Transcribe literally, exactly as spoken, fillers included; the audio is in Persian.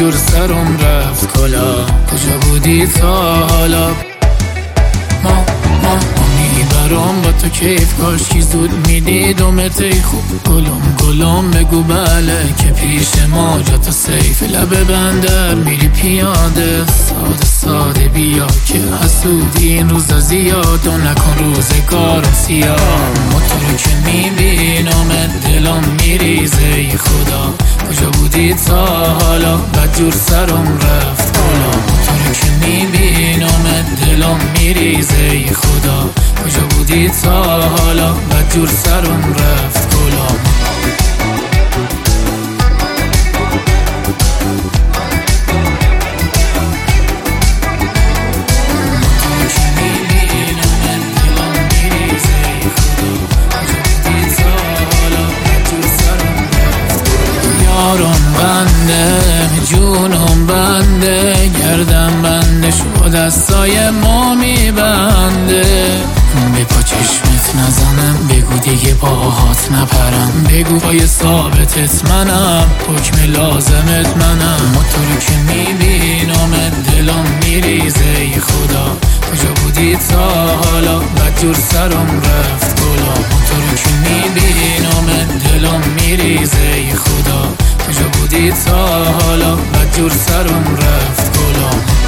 بدجور سرم رفت کلا. کجا بودی تا حالا؟ ما ما میبرم با تو کیف، کاش کی زود میدیدمت ای خوب. گلم گلم بگو بله که پیش ما جا تو سیف. لبه بندر میری پیاده ساده ساده بیا که حسودی این روزا زیاد و نکن روزگارم سیاه. موتور که میبینم دلم میریزه ای خدا. کجا بودی تا حالا؟ بدجور سرم رفت کلا. موتور که میبینم دلم میریزه ای خدا. کجا بودی تا حالا؟ بدجور سرم رفت کلا. یارم بنده جونم بنده، گردم بنده شو دستای ما میبنده. به پا چشمت نزنم، بگو دیگه باهات نپرم. بگو پای ثابتت منم، حکم لازمت منم. موتور که میبینم دلم میریزه ای خدا. کجا بودی تا حالا؟ بدجور سرم رفت کلا. موتور که میبینم دلم میریزه ای خدا. کجا بودی تا حالا؟ بدجور سرم رفت کلا.